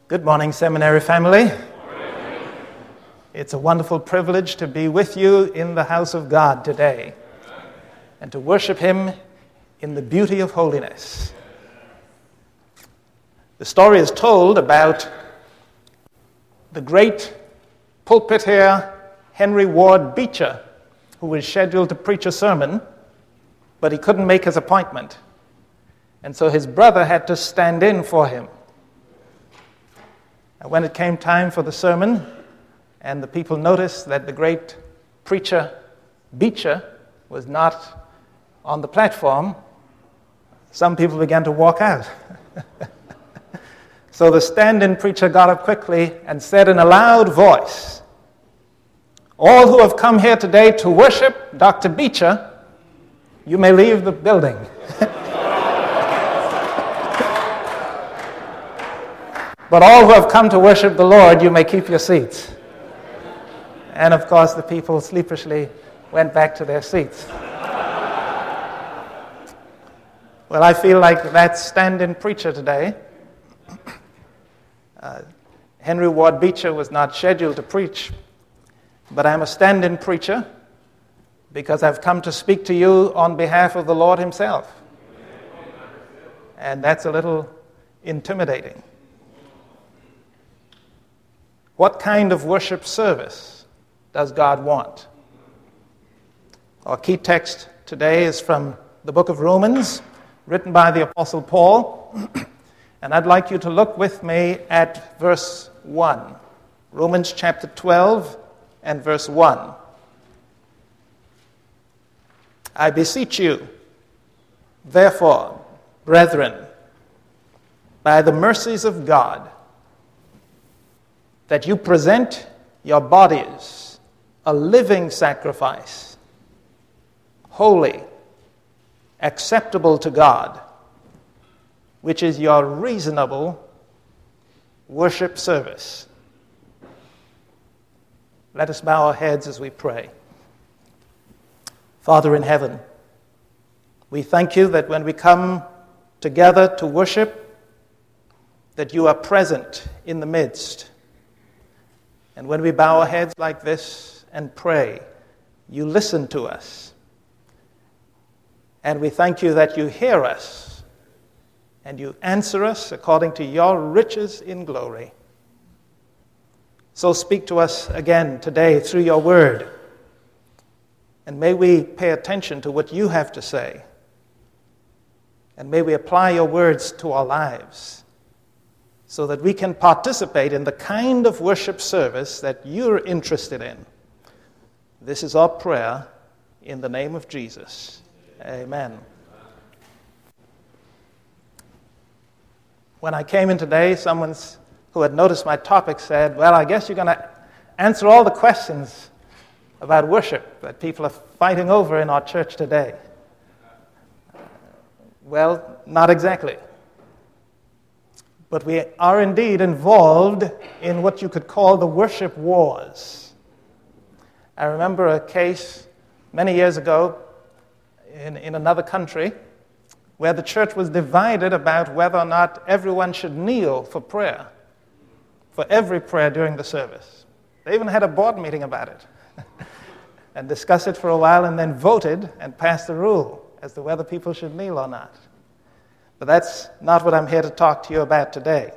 Good morning, seminary family. It's a wonderful privilege to be with you in the house of God today and to worship Him in the beauty of holiness. The story is told about the great pulpit here, Henry Ward Beecher, who was scheduled to preach a sermon, but he couldn't make his appointment. And so his brother had to stand in for him. And when it came time for the sermon, and the people noticed that the great preacher Beecher was not on the platform, some people began to walk out. So the stand-in preacher got up quickly and said in a loud voice, "All who have come here today to worship Dr. Beecher, you may leave the building." "But all who have come to worship the Lord, you may keep your seats." And of course, the people sleepishly went back to their seats. Well, I feel like that stand-in preacher today. Henry Ward Beecher was not scheduled to preach, but I'm a stand-in preacher because I've come to speak to you on behalf of the Lord Himself. And that's a little intimidating. What kind of worship service does God want? Our key text today is from the book of Romans, written by the Apostle Paul. And I'd like you to look with me at verse 1. Romans chapter 12 and verse 1. "I beseech you, therefore, brethren, by the mercies of God, that you present your bodies a living sacrifice, holy, acceptable to God, which is your reasonable worship service." Let us bow our heads as we pray. Father in heaven, we thank you that when we come together to worship, that you are present in the midst. And when we bow our heads like this and pray, you listen to us. And we thank you that you hear us and you answer us according to your riches in glory. So speak to us again today through your word. And may we pay attention to what you have to say. And may we apply your words to our lives, so that we can participate in the kind of worship service that you're interested in. This is our prayer in the name of Jesus. Amen. When I came in today, someone who had noticed my topic said, "Well, I guess you're going to answer all the questions about worship that people are fighting over in our church today." Well, not exactly. But we are indeed involved in what you could call the worship wars. I remember a case many years ago in another country where the church was divided about whether or not everyone should kneel for prayer, for every prayer during the service. They even had a board meeting about it and discussed it for a while and then voted and passed a rule as to whether people should kneel or not. But that's not what I'm here to talk to you about today.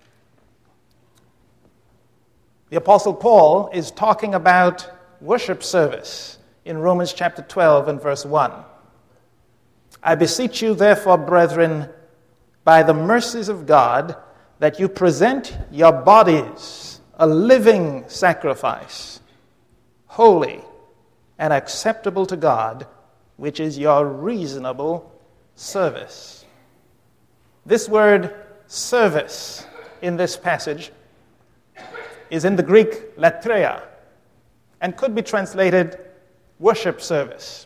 The Apostle Paul is talking about worship service in Romans chapter 12 and verse 1. "I beseech you, therefore, brethren, by the mercies of God, that you present your bodies a living sacrifice, holy and acceptable to God, which is your reasonable service." This word service in this passage is in the Greek latreia and could be translated worship service.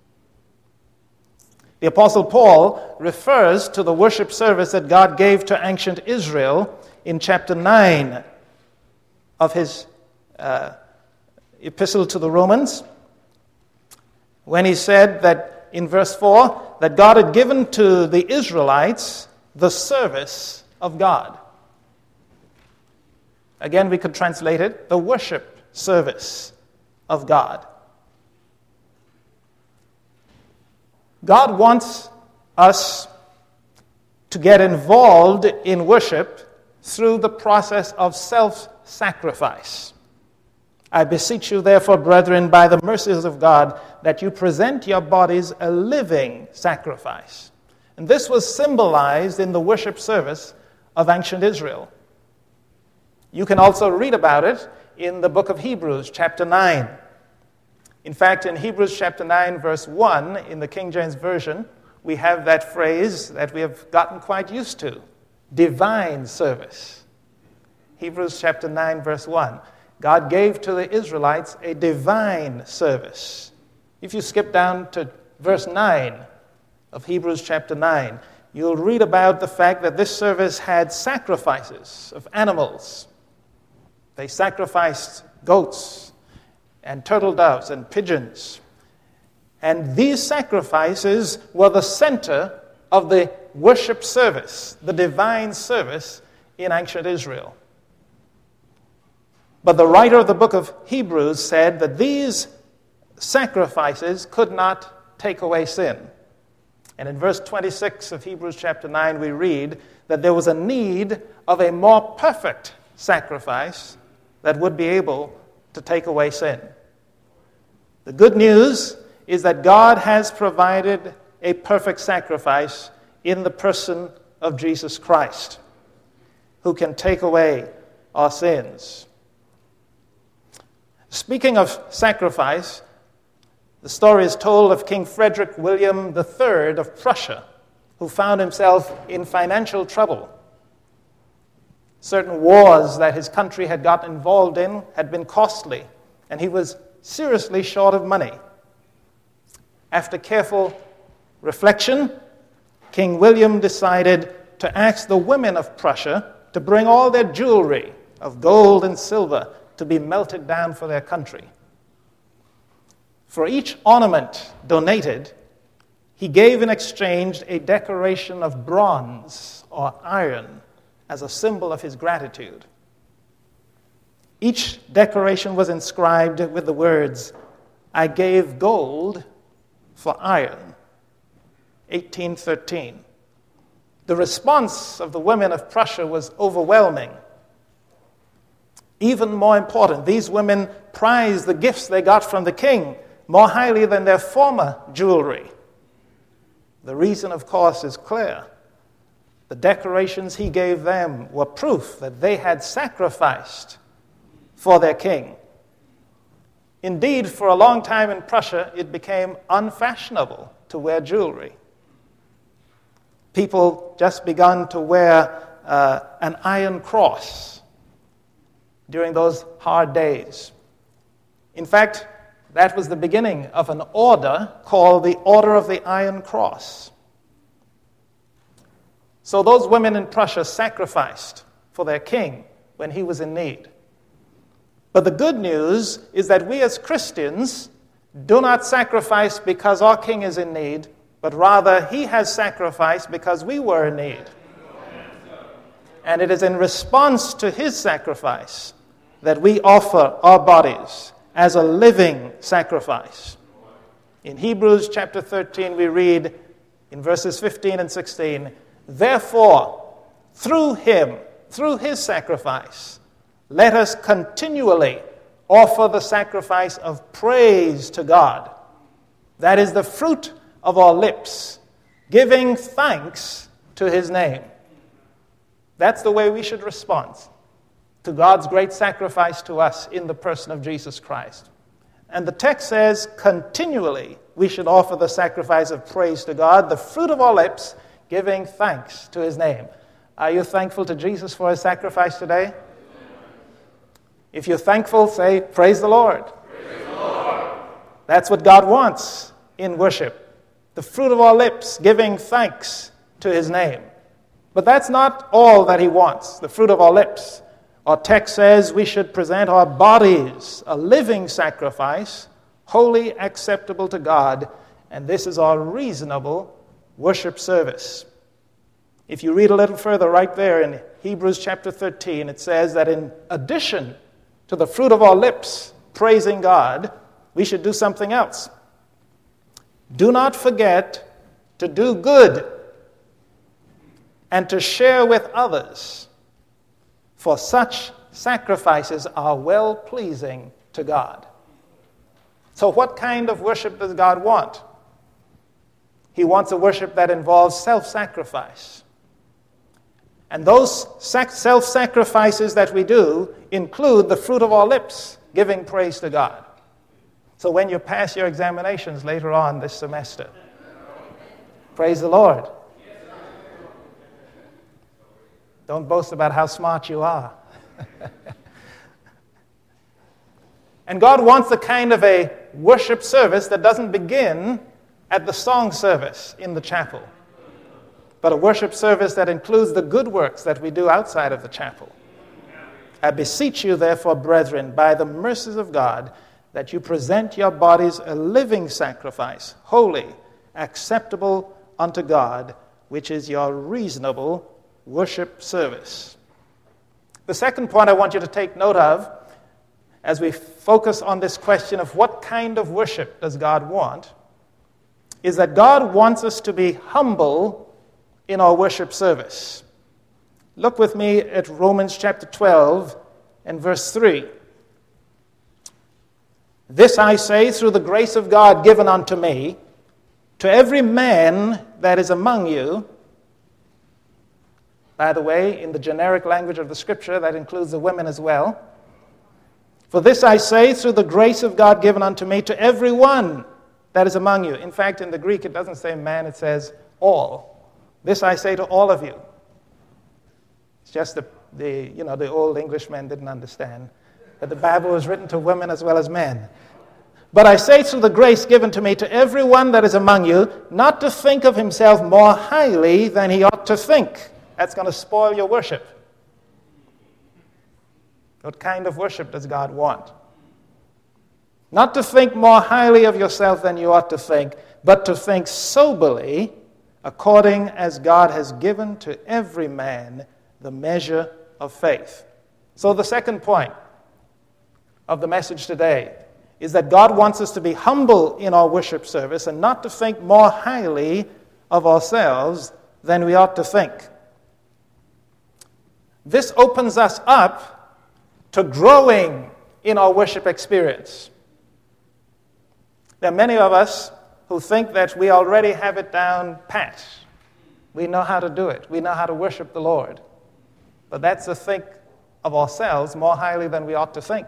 The Apostle Paul refers to the worship service that God gave to ancient Israel in chapter 9 of his epistle to the Romans, when he said that in verse 4 that God had given to the Israelites the service of God. Again, we could translate it, the worship service of God. God wants us to get involved in worship through the process of self-sacrifice. I beseech you, therefore, brethren, by the mercies of God, that you present your bodies a living sacrifice. And this was symbolized in the worship service of ancient Israel. You can also read about it in the book of Hebrews, chapter 9. In fact, in Hebrews chapter 9, verse 1, in the King James Version, we have that phrase that we have gotten quite used to, divine service. Hebrews chapter 9, verse 1. God gave to the Israelites a divine service. If you skip down to verse 9 of Hebrews chapter 9, you'll read about the fact that this service had sacrifices of animals. They sacrificed goats and turtle doves and pigeons. And these sacrifices were the center of the worship service, the divine service in ancient Israel. But the writer of the book of Hebrews said that these sacrifices could not take away sin. And in verse 26 of Hebrews chapter 9, we read that there was a need of a more perfect sacrifice that would be able to take away sin. The good news is that God has provided a perfect sacrifice in the person of Jesus Christ, who can take away our sins. Speaking of sacrifice, the story is told of King Frederick William III of Prussia, who found himself in financial trouble. Certain wars that his country had gotten involved in had been costly, and he was seriously short of money. After careful reflection, King William decided to ask the women of Prussia to bring all their jewelry of gold and silver to be melted down for their country. For each ornament donated, he gave in exchange a decoration of bronze or iron as a symbol of his gratitude. Each decoration was inscribed with the words, "I gave gold for iron," 1813. The response of the women of Prussia was overwhelming. Even more important, these women prized the gifts they got from the king more highly than their former jewelry. The reason, of course, is clear. The decorations he gave them were proof that they had sacrificed for their king. Indeed, for a long time in Prussia, it became unfashionable to wear jewelry. People just began to wear an iron cross during those hard days. In fact, that was the beginning of an order called the Order of the Iron Cross. So those women in Prussia sacrificed for their king when he was in need. But the good news is that we as Christians do not sacrifice because our king is in need, but rather he has sacrificed because we were in need. And it is in response to his sacrifice that we offer our bodies as a living sacrifice. In Hebrews chapter 13, we read in verses 15 and 16, "Therefore, through him, through his sacrifice, let us continually offer the sacrifice of praise to God. That is the fruit of our lips, giving thanks to his name." That's the way we should respond to God's great sacrifice to us in the person of Jesus Christ. And the text says, continually we should offer the sacrifice of praise to God, the fruit of our lips, giving thanks to his name. Are you thankful to Jesus for his sacrifice today? If you're thankful, say, "Praise the Lord." Praise the Lord. That's what God wants in worship. The fruit of our lips, giving thanks to his name. But that's not all that he wants, the fruit of our lips. Our text says we should present our bodies a living sacrifice, wholly acceptable to God, and this is our reasonable worship service. If you read a little further right there in Hebrews chapter 13, it says that in addition to the fruit of our lips praising God, we should do something else. Do not forget to do good and to share with others, for such sacrifices are well-pleasing to God. So what kind of worship does God want? He wants a worship that involves self-sacrifice. And those self-sacrifices that we do include the fruit of our lips, giving praise to God. So when you pass your examinations later on this semester, praise the Lord. Don't boast about how smart you are. And God wants the kind of a worship service that doesn't begin at the song service in the chapel, but a worship service that includes the good works that we do outside of the chapel. I beseech you, therefore, brethren, by the mercies of God, that you present your bodies a living sacrifice, holy, acceptable unto God, which is your reasonable worship service. The second point I want you to take note of, as we focus on this question of what kind of worship does God want, is that God wants us to be humble in our worship service. Look with me at Romans chapter 12 and verse 3. This I say through the grace of God given unto me, to every man that is among you. By the way, in the generic language of the Scripture, that includes the women as well. For this I say through the grace of God given unto me, to every one that is among you. In fact, in the Greek, it doesn't say man, it says all. This I say to all of you. It's just the old Englishmen didn't understand that the Bible was written to women as well as men. But I say through the grace given to me to everyone that is among you, not to think of himself more highly than he ought to think. That's going to spoil your worship. What kind of worship does God want? Not to think more highly of yourself than you ought to think, but to think soberly, according as God has given to every man the measure of faith. So the second point of the message today is that God wants us to be humble in our worship service and not to think more highly of ourselves than we ought to think. This opens us up to growing in our worship experience. There are many of us who think that we already have it down pat. We know how to do it. We know how to worship the Lord. But that's to think of ourselves more highly than we ought to think.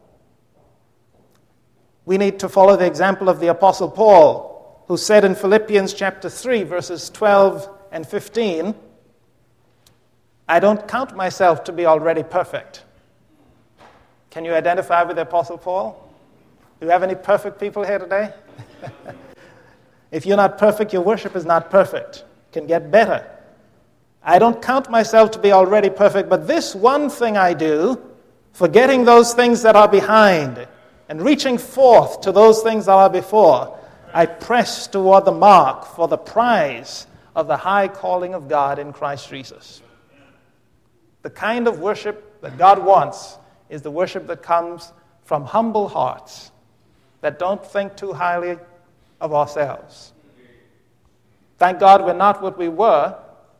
We need to follow the example of the Apostle Paul, who said in Philippians chapter 3, verses 12 and 15, I don't count myself to be already perfect. Can you identify with the Apostle Paul? Do you have any perfect people here today? If you're not perfect, your worship is not perfect. It can get better. I don't count myself to be already perfect, but this one thing I do, forgetting those things that are behind and reaching forth to those things that are before, I press toward the mark for the prize of the high calling of God in Christ Jesus. The kind of worship that God wants is the worship that comes from humble hearts that don't think too highly of ourselves. Thank God we're not what we were,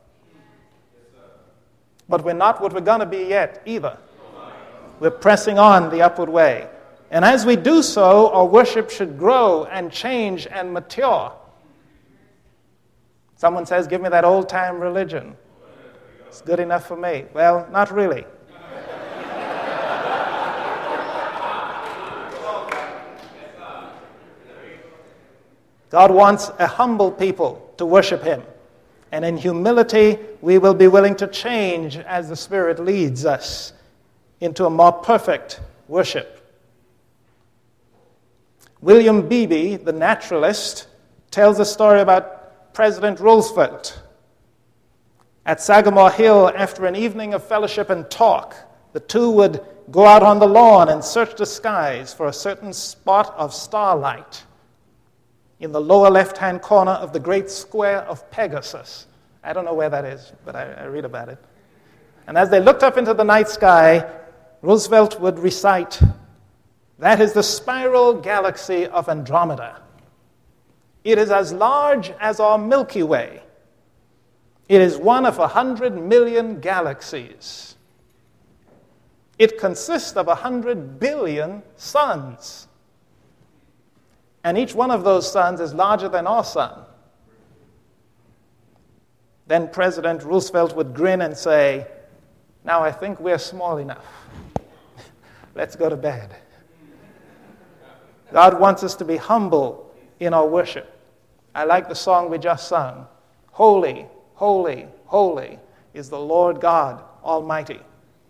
but we're not what we're going to be yet either. We're pressing on the upward way. And as we do so, our worship should grow and change and mature. Someone says, give me that old-time religion. It's good enough for me. Well, not really. God wants a humble people to worship Him. And in humility, we will be willing to change as the Spirit leads us into a more perfect worship. William Beebe, the naturalist, tells a story about President Roosevelt. At Sagamore Hill, after an evening of fellowship and talk, the two would go out on the lawn and search the skies for a certain spot of starlight in the lower left-hand corner of the great square of Pegasus. I don't know where that is, but I read about it. And as they looked up into the night sky, Roosevelt would recite, "That is the spiral galaxy of Andromeda. It is as large as our Milky Way. It is one of 100 million galaxies. It consists of 100 billion suns. And each one of those suns is larger than our sun." Then President Roosevelt would grin and say, "Now I think we're small enough. Let's go to bed." God wants us to be humble in our worship. I like the song we just sung. "Holy, holy, holy is the Lord God Almighty.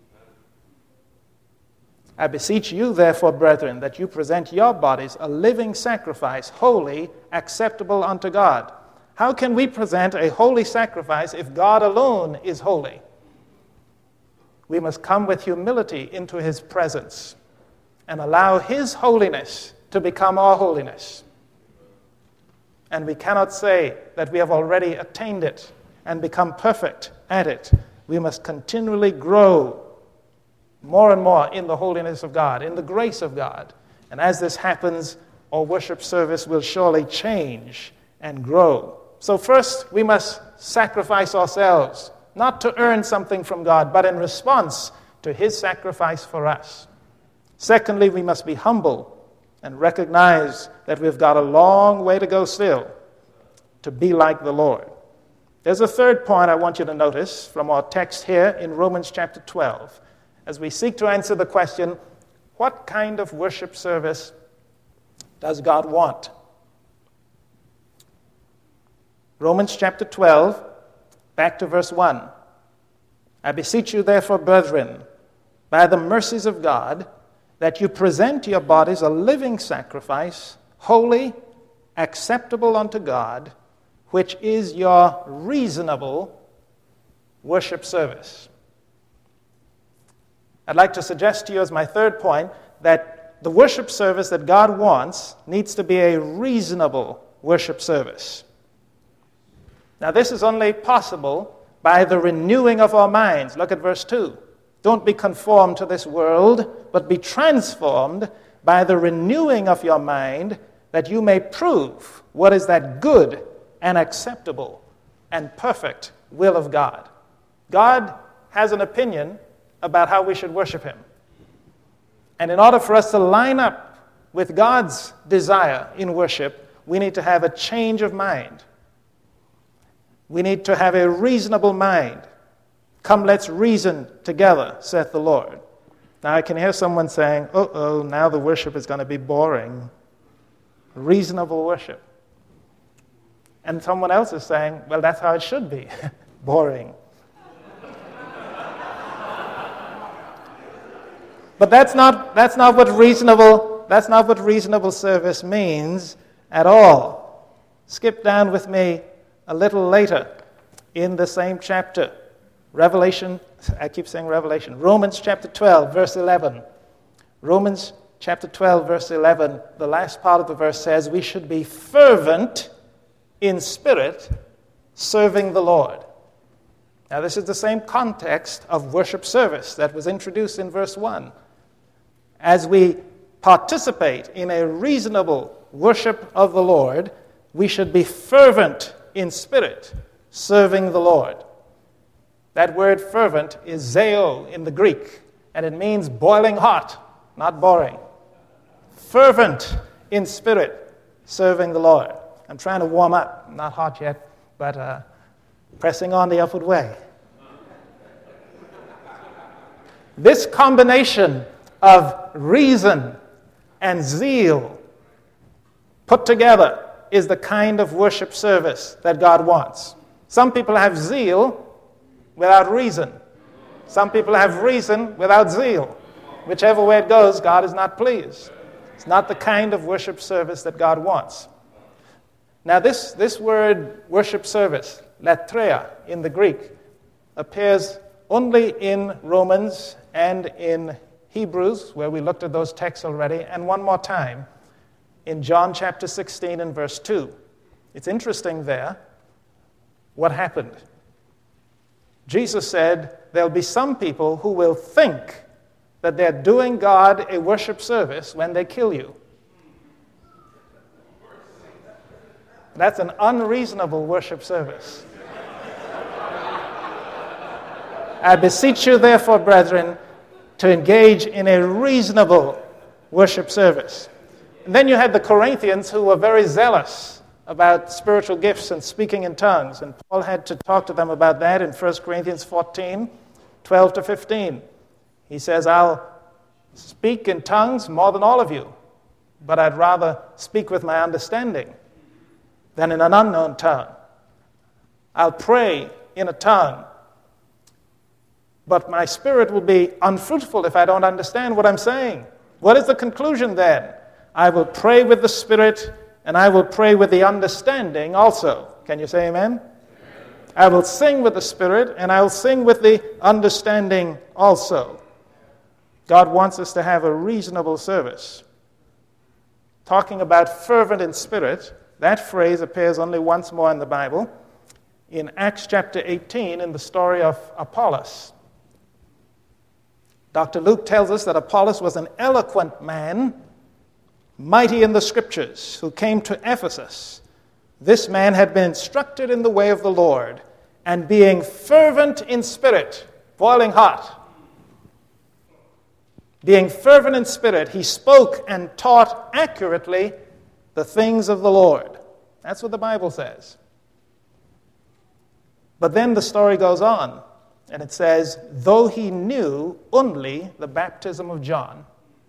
I beseech you, therefore, brethren, that you present your bodies a living sacrifice, holy, acceptable unto God." How can we present a holy sacrifice if God alone is holy? We must come with humility into his presence and allow his holiness to become our holiness. And we cannot say that we have already attained it and become perfect at it. We must continually grow more and more in the holiness of God, in the grace of God. And as this happens, our worship service will surely change and grow. So first, we must sacrifice ourselves, not to earn something from God, but in response to his sacrifice for us. Secondly, we must be humble and recognize that we've got a long way to go still to be like the Lord. There's a third point I want you to notice from our text here in Romans chapter 12, as we seek to answer the question, what kind of worship service does God want? Romans chapter 12, back to verse 1. "I beseech you, therefore, brethren, by the mercies of God, that you present your bodies a living sacrifice, holy, acceptable unto God, which is your reasonable worship service." I'd like to suggest to you as my third point that the worship service that God wants needs to be a reasonable worship service. Now, this is only possible by the renewing of our minds. Look at verse 2. "Don't be conformed to this world, but be transformed by the renewing of your mind, that you may prove what is that good and acceptable and perfect will of God." God has an opinion about how we should worship him. And in order for us to line up with God's desire in worship, we need to have a change of mind. We need to have a reasonable mind. "Come, let's reason together, saith the Lord." Now I can hear someone saying, now the worship is going to be boring. Reasonable worship. And someone else is saying, well, that's how it should be. Boring. But that's not what reasonable service means at all. Skip down with me a little later in the same chapter. Romans chapter 12, verse 11. Romans chapter 12, verse 11, the last part of the verse says, "We should be fervent in spirit, serving the Lord." Now, this is the same context of worship service that was introduced in verse 1. As we participate in a reasonable worship of the Lord, we should be fervent in spirit, serving the Lord. That word fervent is zeo in the Greek, and it means boiling hot, not boring. Fervent in spirit, serving the Lord. I'm trying to warm up. I'm not hot yet, but pressing on the upward way. This combination of reason and zeal put together is the kind of worship service that God wants. Some people have zeal without reason. Some people have reason without zeal. Whichever way it goes, God is not pleased. It's not the kind of worship service that God wants. Now this word worship service, latreia in the Greek, appears only in Romans and in Hebrews, where we looked at those texts already, and one more time in John chapter 16 and verse 2. It's interesting there what happened. Jesus said there'll be some people who will think that they're doing God a worship service when they kill you. That's an unreasonable worship service. I beseech you, therefore, brethren, to engage in a reasonable worship service. And then you had the Corinthians who were very zealous about spiritual gifts and speaking in tongues. And Paul had to talk to them about that in 1 Corinthians 14, 12 to 15. He says, I'll speak in tongues more than all of you, but I'd rather speak with my understanding than in an unknown tongue. I'll pray in a tongue, but my spirit will be unfruitful if I don't understand what I'm saying. What is the conclusion then? I will pray with the Spirit, and I will pray with the understanding also. Can you say amen? I will sing with the Spirit, and I will sing with the understanding also. God wants us to have a reasonable service. Talking about fervent in spirit, that phrase appears only once more in the Bible, in Acts chapter 18, in the story of Apollos. Dr. Luke tells us that Apollos was an eloquent man, mighty in the Scriptures, who came to Ephesus. This man had been instructed in the way of the Lord, and being fervent in spirit, boiling hot, being fervent in spirit, he spoke and taught accurately the things of the Lord. That's what the Bible says. But then the story goes on, and it says, though he knew only the baptism of John.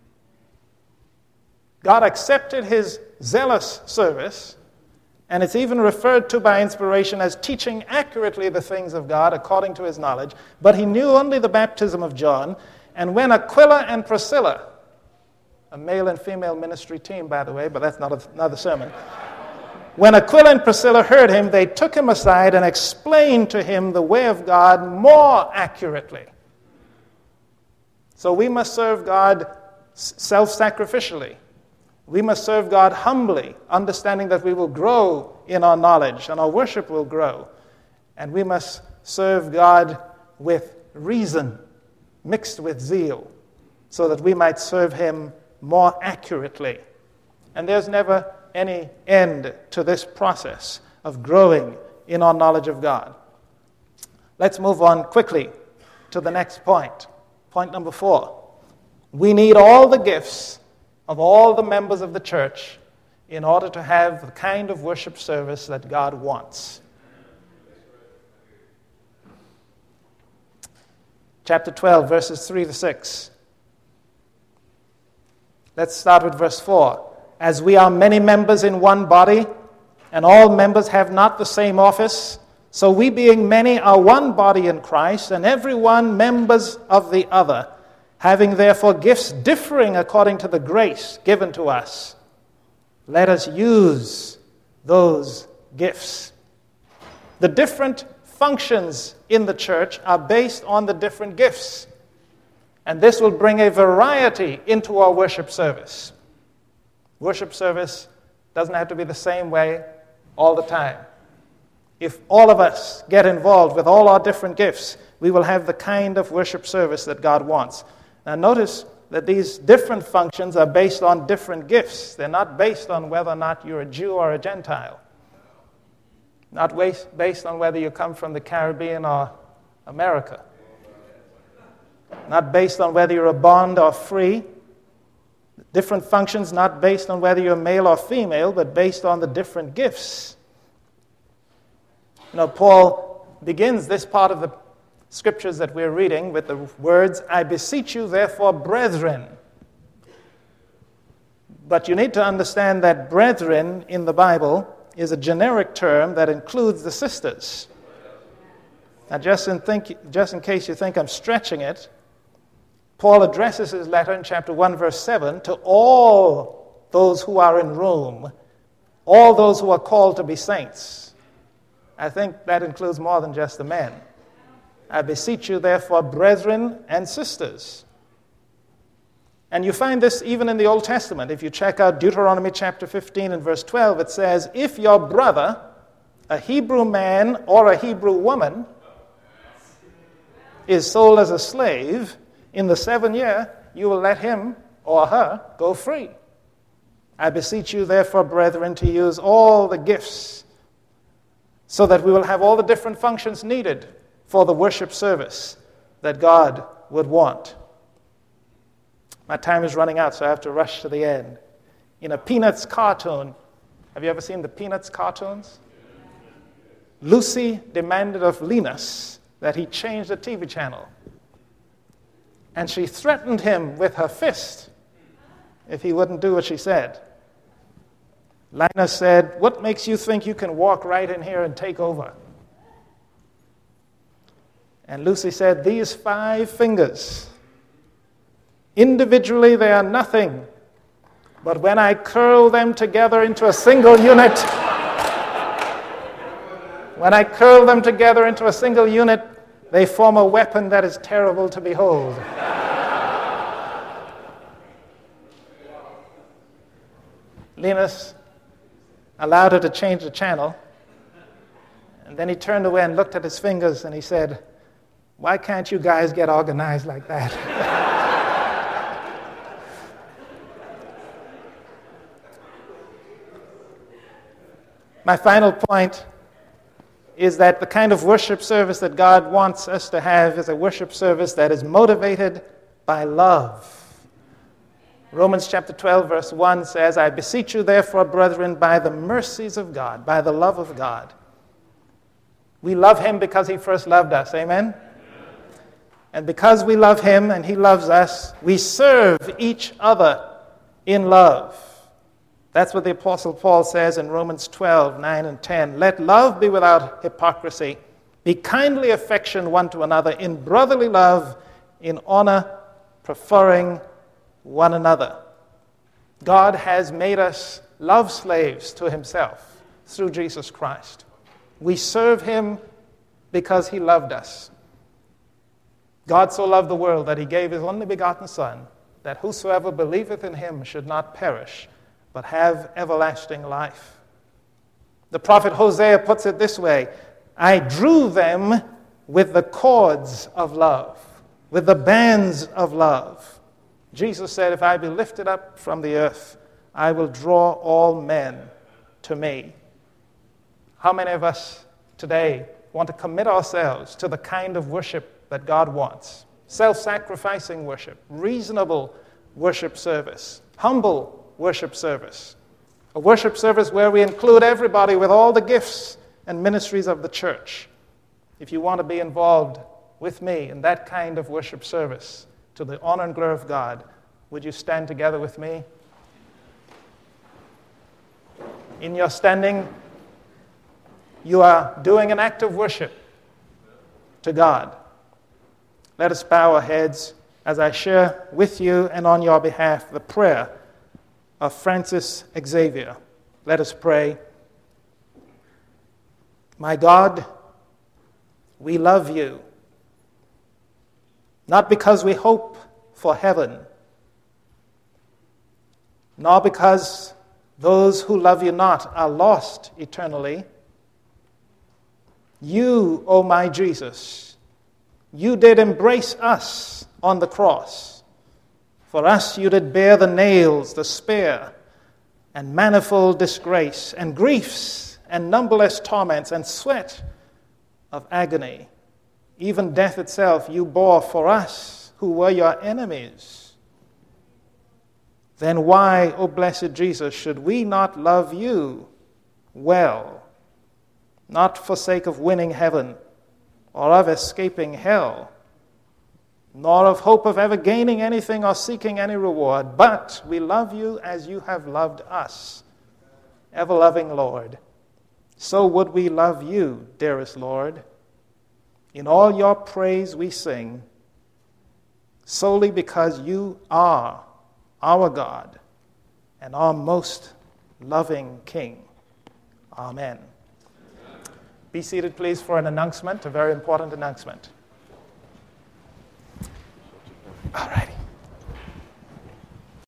God accepted his zealous service, and it's even referred to by inspiration as teaching accurately the things of God according to his knowledge. But he knew only the baptism of John, and when Aquila and Priscilla, a male and female ministry team, by the way, but that's not another sermon. When Aquila and Priscilla heard him, they took him aside and explained to him the way of God more accurately. So we must serve God self-sacrificially. We must serve God humbly, understanding that we will grow in our knowledge and our worship will grow. And we must serve God with reason mixed with zeal so that we might serve him more accurately. And there's never any end to this process of growing in our knowledge of God. Let's move on quickly to the next point. Point number 4. We need all the gifts of all the members of the church in order to have the kind of worship service that God wants. Chapter 12, verses 3 to 6. Let's start with verse 4. As we are many members in one body, and all members have not the same office, so we being many are one body in Christ, and every one members of the other, having therefore gifts differing according to the grace given to us. Let us use those gifts. The different functions in the church are based on the different gifts, and this will bring a variety into our worship service. Worship service doesn't have to be the same way all the time. If all of us get involved with all our different gifts, we will have the kind of worship service that God wants. Now notice that these different functions are based on different gifts. They're not based on whether or not you're a Jew or a Gentile. Not based on whether you come from the Caribbean or America. Not based on whether you're a bond or free. Different functions not based on whether you're male or female, but based on the different gifts. You know, Paul begins this part of the scriptures that we're reading with the words, I beseech you, therefore, brethren. But you need to understand that brethren in the Bible is a generic term that includes the sisters. Now, just in case you think I'm stretching it, Paul addresses his letter in chapter 1, verse 7 to all those who are in Rome, all those who are called to be saints. I think that includes more than just the men. I beseech you, therefore, brethren and sisters. And you find this even in the Old Testament. If you check out Deuteronomy chapter 15 and verse 12, it says, if your brother, a Hebrew man or a Hebrew woman, is sold as a slave, in the 7th year, you will let him or her go free. I beseech you, therefore, brethren, to use all the gifts so that we will have all the different functions needed for the worship service that God would want. My time is running out, so I have to rush to the end. In a Peanuts cartoon, have you ever seen the Peanuts cartoons? Lucy demanded of Linus that he change the TV channel. And she threatened him with her fist if he wouldn't do what she said. Linus said, "What makes you think you can walk right in here and take over?" And Lucy said, "These 5 fingers, individually they are nothing, but when I curl them together into a single unit, they form a weapon that is terrible to behold." Linus allowed her to change the channel, and then he turned away and looked at his fingers and he said, "Why can't you guys get organized like that?" My final point is that the kind of worship service that God wants us to have is a worship service that is motivated by love. Romans chapter 12, verse 1 says, "I beseech you, therefore, brethren, by the mercies of God," by the love of God. We love him because he first loved us. Amen? And because we love him and he loves us, we serve each other in love. That's what the Apostle Paul says in Romans 12, 9 and 10. "Let love be without hypocrisy. Be kindly affectioned one to another in brotherly love, in honor, preferring one another." God has made us love slaves to himself through Jesus Christ. We serve him because he loved us. God so loved the world that he gave his only begotten Son, that whosoever believeth in him should not perish, but have everlasting life. The prophet Hosea puts it this way, "I drew them with the cords of love, with the bands of love." Jesus said, "If I be lifted up from the earth, I will draw all men to me." How many of us today want to commit ourselves to the kind of worship that God wants? Self-sacrificing worship, reasonable worship service, humble worship service, a worship service where we include everybody with all the gifts and ministries of the church. If you want to be involved with me in that kind of worship service to the honor and glory of God, would you stand together with me? In your standing, you are doing an act of worship to God. Let us bow our heads as I share with you and on your behalf the prayer of Francis Xavier. Let us pray. My God, we love you, not because we hope for heaven, nor because those who love you not are lost eternally. You, O my Jesus, you did embrace us on the cross. For us you did bear the nails, the spear, and manifold disgrace, and griefs, and numberless torments, and sweat of agony. Even death itself you bore for us who were your enemies. Then why, O blessed Jesus, should we not love you well, not for sake of winning heaven or of escaping hell, nor of hope of ever gaining anything or seeking any reward, but we love you as you have loved us, ever-loving Lord. So would we love you, dearest Lord. In all your praise we sing, solely because you are our God and our most loving King. Amen. Be seated, please, for an announcement, a very important announcement. All righty.